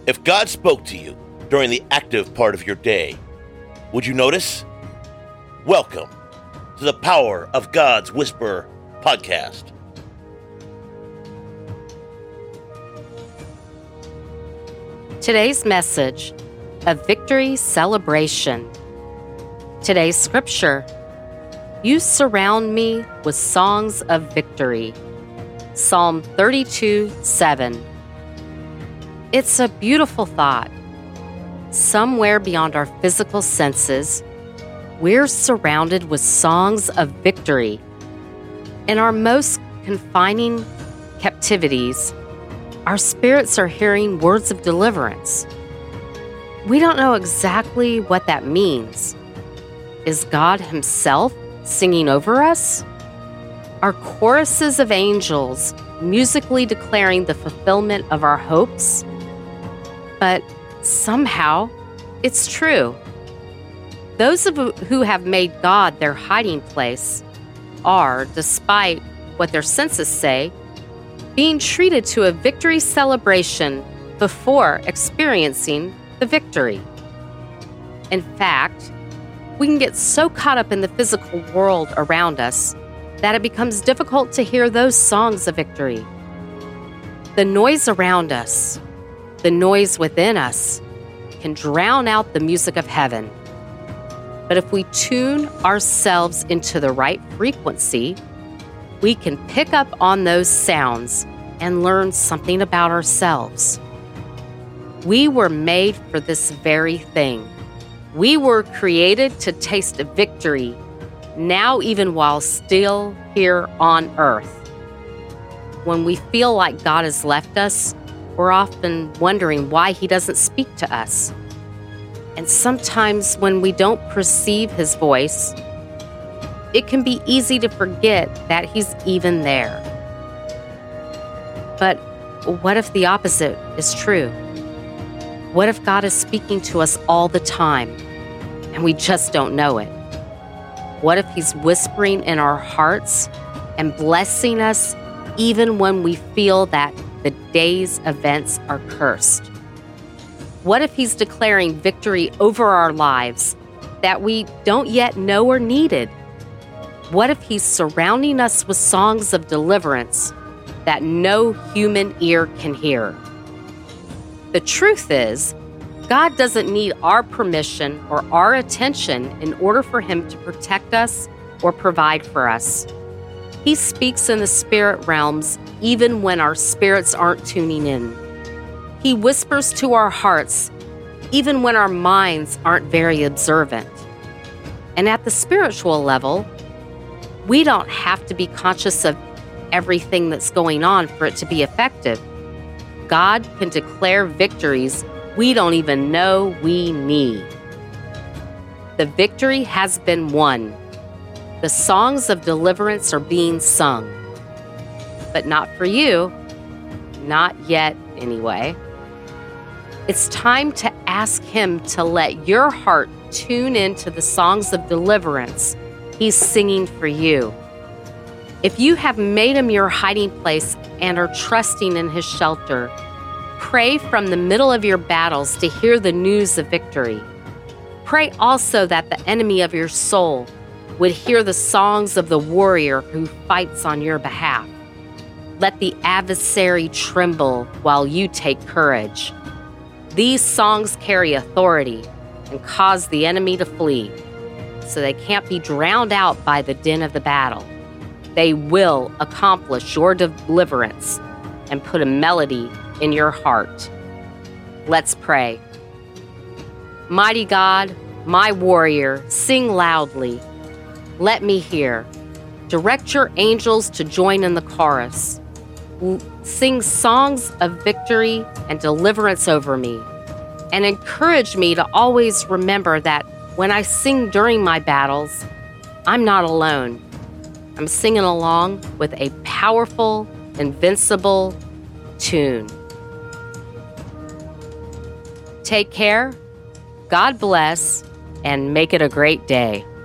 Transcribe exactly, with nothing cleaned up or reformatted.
If God spoke to you during the active part of your day, would you notice? Welcome to the Power of God's Whisper podcast. Today's message, a victory celebration. Today's scripture, you surround me with songs of victory. Psalm thirty-two, seven. It's a beautiful thought. Somewhere beyond our physical senses, we're surrounded with songs of victory. In our most confining captivities, our spirits are hearing words of deliverance. We don't know exactly what that means. Is God Himself singing over us? Are choruses of angels musically declaring the fulfillment of our hopes? But somehow, it's true. Those of who have made God their hiding place are, despite what their senses say, being treated to a victory celebration before experiencing the victory. In fact, we can get so caught up in the physical world around us that it becomes difficult to hear those songs of victory. The noise around us, the noise within us, can drown out the music of heaven. But if we tune ourselves into the right frequency, we can pick up on those sounds and learn something about ourselves. We were made for this very thing. We were created to taste victory, now even while still here on earth. When we feel like God has left us, we're often wondering why He doesn't speak to us. And sometimes when we don't perceive His voice, it can be easy to forget that He's even there. But what if the opposite is true? What if God is speaking to us all the time and we just don't know it? What if He's whispering in our hearts and blessing us even when we feel that the day's events are cursed? What if He's declaring victory over our lives that we don't yet know are needed? What if He's surrounding us with songs of deliverance that no human ear can hear? The truth is, God doesn't need our permission or our attention in order for Him to protect us or provide for us. He speaks in the spirit realms even when our spirits aren't tuning in. He whispers to our hearts even when our minds aren't very observant. And at the spiritual level, we don't have to be conscious of everything that's going on for it to be effective. God can declare victories we don't even know we need. The victory has been won. The songs of deliverance are being sung. But not for you. Not yet, anyway. It's time to ask Him to let your heart tune into the songs of deliverance He's singing for you. If you have made Him your hiding place and are trusting in His shelter, pray from the middle of your battles to hear the news of victory. Pray also that the enemy of your soul would hear the songs of the warrior who fights on your behalf. Let the adversary tremble while you take courage. These songs carry authority and cause the enemy to flee, so they can't be drowned out by the din of the battle. They will accomplish your deliverance and put a melody in your heart. Let's pray. Mighty God, my warrior, sing loudly. Let me hear. Direct your angels to join in the chorus. Sing songs of victory and deliverance over me, and encourage me to always remember that when I sing during my battles, I'm not alone. I'm singing along with a powerful, invincible tune. Take care, God bless, and make it a great day.